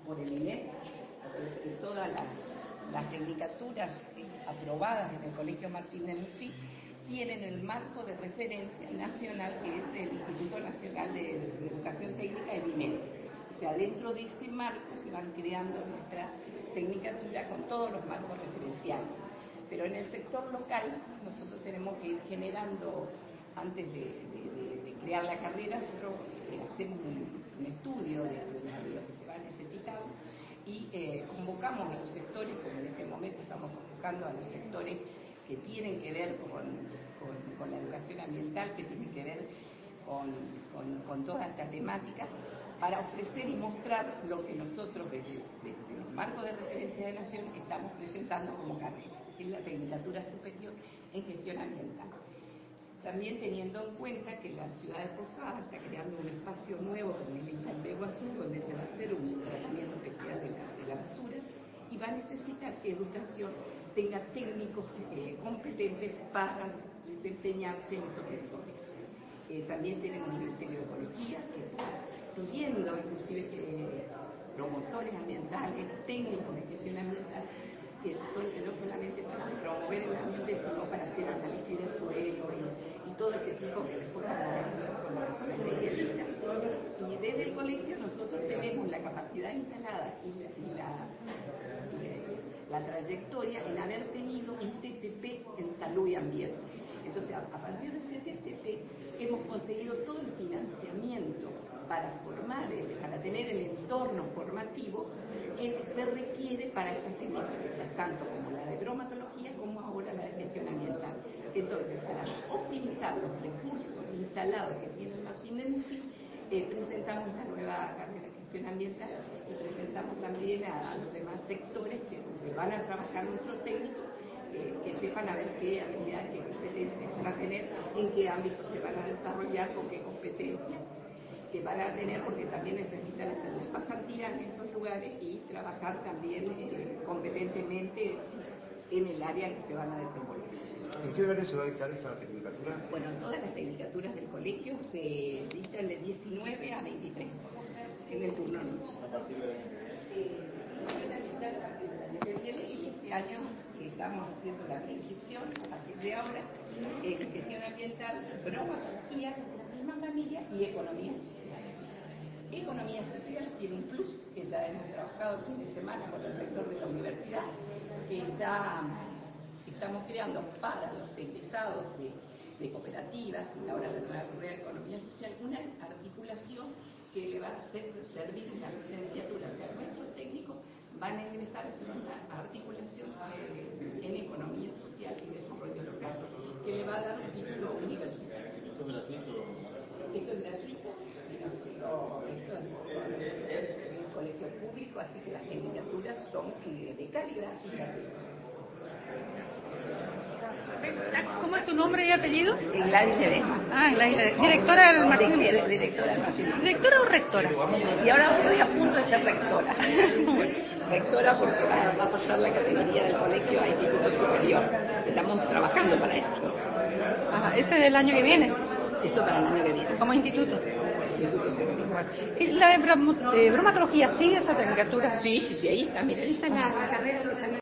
por el INEP, todas las tecnicaturas aprobadas en el Colegio Martín de Muzí tienen el marco de referencia nacional que es el Instituto Nacional de Educación Técnica, el INEP. O sea, dentro de ese marco se van creando nuestras tecnicaturas con todos los marcos referenciales. Pero en el sector local nosotros tenemos que ir generando, antes de crear la carrera, nosotros hacemos un estudio de lo que se va necesitando y convocamos a los sectores, como en este momento estamos convocando a los sectores que tienen que ver con la educación ambiental, que tienen que ver con toda esta temática, para ofrecer y mostrar lo que nosotros desde los marcos de referencia de Nación estamos presentando como carrera, que es la Tecnicatura Superior en Gestión Ambiental. También teniendo en cuenta que la ciudad de Posadas está creando un espacio nuevo con el Incal Iguazú, donde se va a hacer un tratamiento especial de la basura, y va a necesitar que educación tenga técnicos competentes para desempeñarse en esos sectores. También tenemos el Ministerio de Ecología, que está pidiendo inclusive promotores ambientales, técnicos de gestión ambiental, que son no solamente para promover el ambiente, sino para hacer análisis del suelo y todo este tipo que después vamos a hablar con la especialista. Y desde el colegio nosotros tenemos la capacidad instalada y la trayectoria en haber tenido un TCP en salud y ambiente. Entonces, a partir de ese TCP hemos conseguido todo el financiamiento para formar, para tener el entorno formativo que se requiere para estas tecnologías, tanto como la de bromatología como ahora la de gestión ambiental. Entonces, para optimizar los recursos instalados que tiene el Martín de Muzí, presentamos una nueva carrera de gestión ambiental y presentamos también a los demás sectores que van a trabajar nuestros técnicos, que sepan a ver qué habilidades, qué competencias van a tener, en qué ámbitos se van a desarrollar, con qué competencias que van a tener, porque también necesitan hacer las pasantías en estos lugares y trabajar también competentemente en el área que se van a desenvolver. ¿En qué horario se va a dictar esta tecnicatura? Bueno, todas las tecnicaturas del colegio se dictan de 19 a 23 en el turno noche. A partir de y este año estamos haciendo la preinscripción a partir de ahora en gestión ambiental, bromatología, la misma familia y economía social. Economía social tiene un plus que ya hemos trabajado el fin de semana con el rector de la universidad, que estamos creando para los egresados de cooperativas y ahora la nueva carrera de economía social una articulación que le va a servir una licenciatura. O sea, nuestros técnicos van a ingresar a una articulación en economía social y desarrollo local, que le va a dar un título universitario. ¿Esto es gratuito? Esto es gratuito, esto es un colegio público, así que las tecnicaturas son de calidad y gratuitas. ¿Cómo es su nombre y apellido? Gladys Ledesma. Directora del Martín. Directora del Martín. ¿Directora o rectora? Y ahora estoy a punto de ser rectora. Rectora porque va a pasar la categoría del colegio a Instituto Superior. Estamos trabajando para eso. Ajá, ese es el año que viene. Eso para el año que viene. Como instituto. Instituto Superior. ¿Y la de bromatología sigue esa tecnicatura? Sí, ahí está. Mira, esta es la carrera que está